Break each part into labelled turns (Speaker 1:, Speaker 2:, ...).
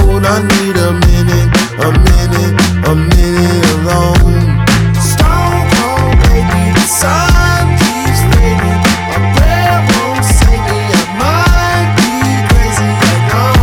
Speaker 1: alone. I need a minute, a minute, a minute alone. Stone cold, baby, the sun keeps fading. A prayer won't save me. I might be crazy, I know.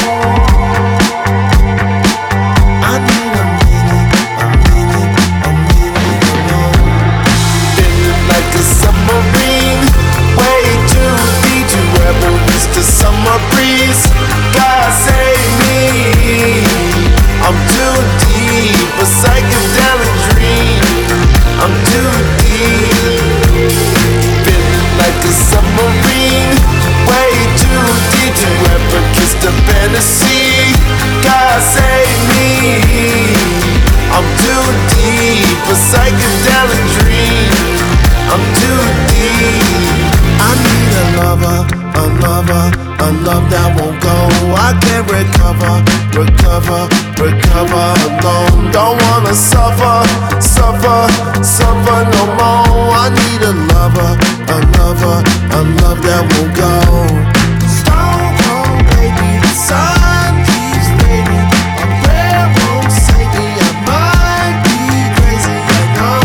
Speaker 1: I need a minute, a minute, a minute alone. Feeling like a submarine, way too deep to ever reach the summer breeze. God save me, I'm too deep, a psychedelic dream. I'm too deep, feeling like a submarine, way too deep to ever kiss the fantasy. God save me, I'm too deep, a psychedelic dream. I'm too deep. I need a lover, a lover, a love that won't go. I can't recover, recover, recover alone. Don't wanna suffer, suffer, suffer no more. I need a lover, a lover, a love that won't go. Stone cold, baby, the sun keeps fading. A prayer won't save me. I might be crazy, I know.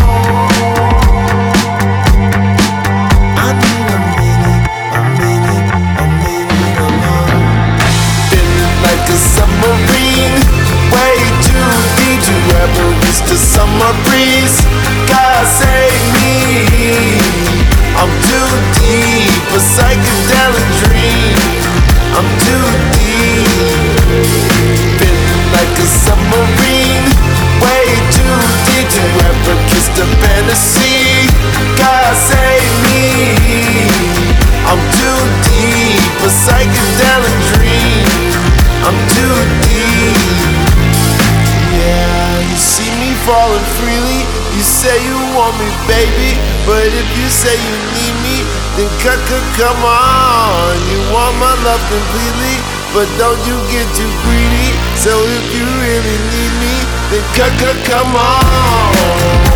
Speaker 1: I need a minute, a minute, a minute alone. Feeling like a submarine, way too deep to ever reach the summer breeze. God save me, I'm too deep, a psychedelic dream. I'm too deep, feeling like a submarine, way too deep to ever kiss the fantasy. God save me, I'm too deep, a psychedelic dream. I'm too deep. Yeah, you see me falling freely. You say you want me, baby, but if you say you need me, then come on. You want my love completely, but don't you get too greedy. So if you really need me, then come on.